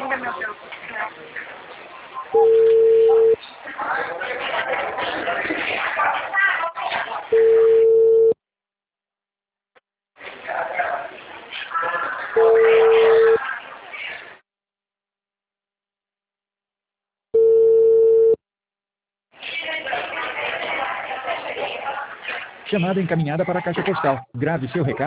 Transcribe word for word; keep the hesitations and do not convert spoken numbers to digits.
ainda, meu Deus do céu. Chamada encaminhada para a caixa postal. Grave seu recado.